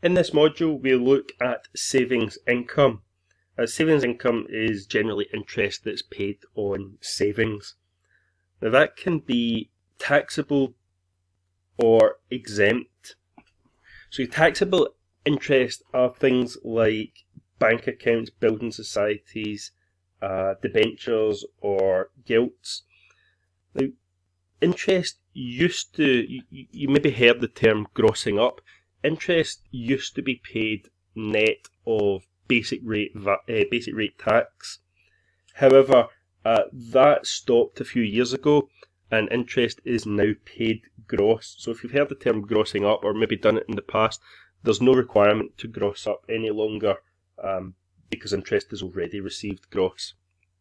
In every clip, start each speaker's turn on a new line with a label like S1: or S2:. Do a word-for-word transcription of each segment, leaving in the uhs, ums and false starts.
S1: In this module, we look at savings income. Uh, savings income is generally interest that's paid on savings. Now that can be taxable or exempt. So taxable interest are things like bank accounts, building societies, uh, debentures or gilts. Now, interest used to, you, you maybe heard the term grossing up. Interest used to be paid net of basic rate uh, basic rate tax. However, uh, that stopped a few years ago, and interest is now paid gross. So if you've heard the term grossing up, or maybe done it in the past, there's no requirement to gross up any longer um, because interest is already received gross.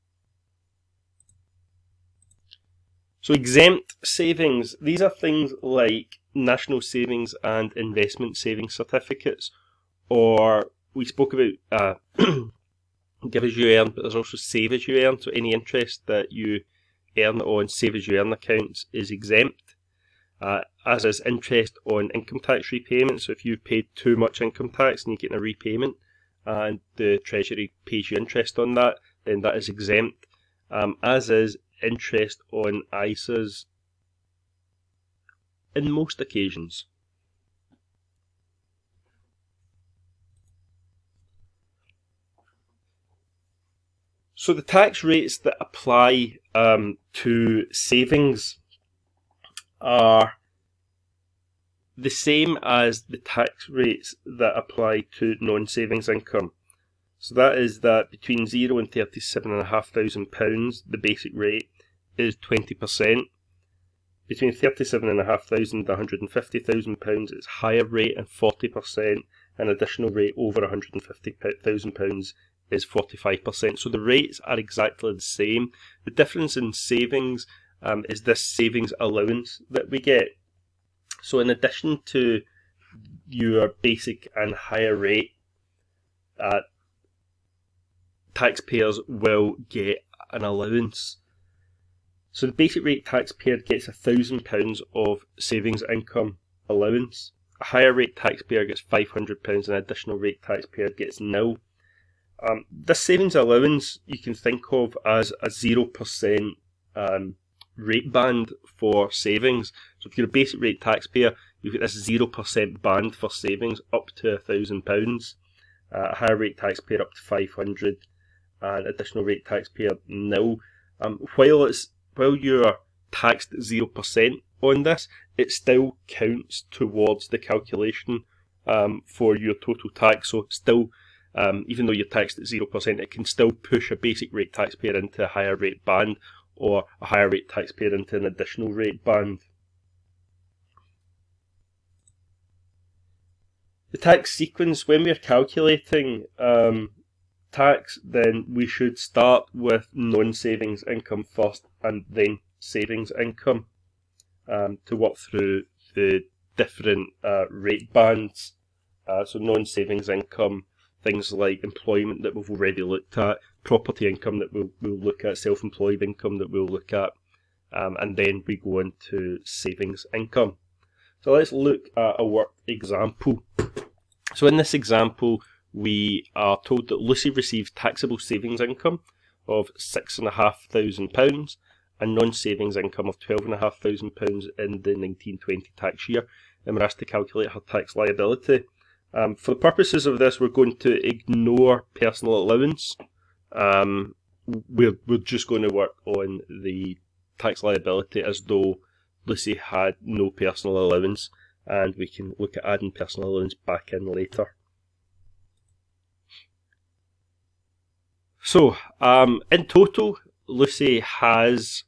S1: So exempt savings, these are things like national savings and investment savings certificates, or we spoke about uh, give as you earn, but there's also save as you earn, so any interest that you earn on save as you earn accounts is exempt, uh, as is interest on income tax repayment. So if you've paid too much income tax and you're getting a repayment and the Treasury pays you interest on that, then that is exempt, um, as is interest on I S As in most occasions. So the tax rates that apply um, to savings are the same as the tax rates that apply to non-savings income. So that is that between zero and thirty-seven thousand five hundred pounds, the basic rate is twenty percent. Between thirty-seven thousand five hundred and one hundred fifty thousand pounds, it's higher rate and forty percent. An additional rate over one hundred fifty thousand pounds is forty-five percent. So the rates are exactly the same. The difference in savings um, is this savings allowance that we get. So in addition to your basic and higher rate, uh, taxpayers will get an allowance. So the basic rate taxpayer gets one thousand pounds of savings income allowance. A higher rate taxpayer gets five hundred pounds, and an additional rate taxpayer gets nil. Um, this savings allowance you can think of as a zero percent um, rate band for savings. So if you're a basic rate taxpayer, you've got this zero percent band for savings up to one thousand pounds. Uh, a higher rate taxpayer up to five hundred, and additional rate taxpayer nil. Um, while it's while you're taxed at zero percent on this, it still counts towards the calculation um, for your total tax. So still, um, even though you're taxed at zero percent, it can still push a basic rate taxpayer into a higher rate band, or a higher rate taxpayer into an additional rate band. The tax sequence, when we're calculating um, tax, then we should start with non-savings income first and then savings income um, to work through the different uh, rate bands. Uh, so non-savings income, things like employment that we've already looked at, property income that we'll, we'll look at, self-employed income that we'll look at, um, and then we go into savings income. So let's look at a worked example. So in this example, we are told that Lucy received taxable savings income of six thousand five hundred pounds and non-savings income of twelve thousand five hundred pounds in the nineteen twenty tax year, and we're asked to calculate her tax liability. Um, for the purposes of this, we're going to ignore personal allowance. Um, we're, we're just going to work on the tax liability as though Lucy had no personal allowance, and we can look at adding personal allowance back in later. So, um, in total, Lucy has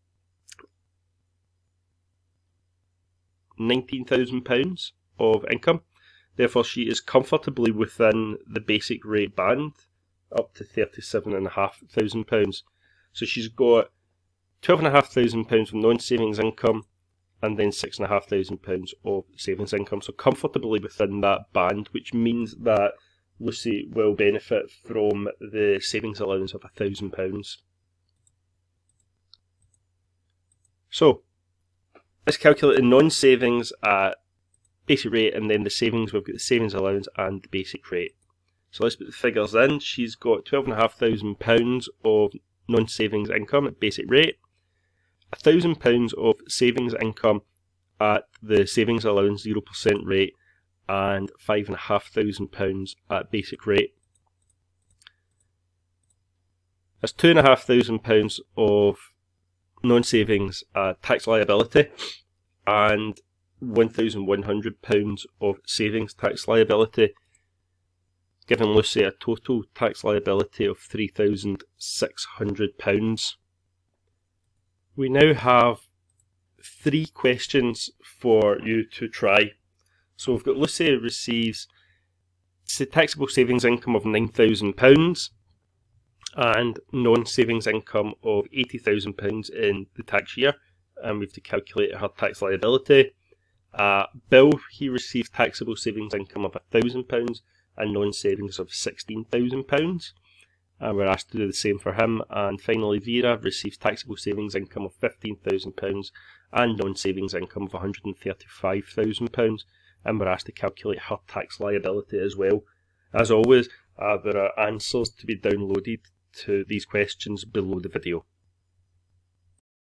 S1: nineteen thousand pounds of income. Therefore, she is comfortably within the basic rate band, up to thirty-seven thousand five hundred pounds. So she's got twelve thousand five hundred pounds of non-savings income, and then six thousand five hundred pounds of savings income. So comfortably within that band, which means that Lucy will benefit from the savings allowance of one thousand pounds. So, let's calculate the non-savings at basic rate, and then the savings, we've got the savings allowance and the basic rate. So let's put the figures in. She's got twelve thousand five hundred pounds of non-savings income at basic rate, one thousand pounds of savings income at the savings allowance zero percent rate, and five thousand five hundred pounds at basic rate. That's two thousand five hundred pounds of non-savings uh, tax liability, and one thousand one hundred pounds of savings tax liability, giving Lucy a total tax liability of three thousand six hundred pounds. We now have three questions for you to try. So we've got Lucy receives taxable savings income of nine thousand pounds and non-savings income of eighty thousand pounds in the tax year, and we have to calculate her tax liability. Uh, Bill, he receives taxable savings income of one thousand pounds and non-savings of sixteen thousand pounds. And we're asked to do the same for him. And finally, Vera receives taxable savings income of fifteen thousand pounds and non-savings income of one hundred thirty-five thousand pounds. And we're asked to calculate her tax liability as well. As always, uh, there are answers to be downloaded to these questions below the video.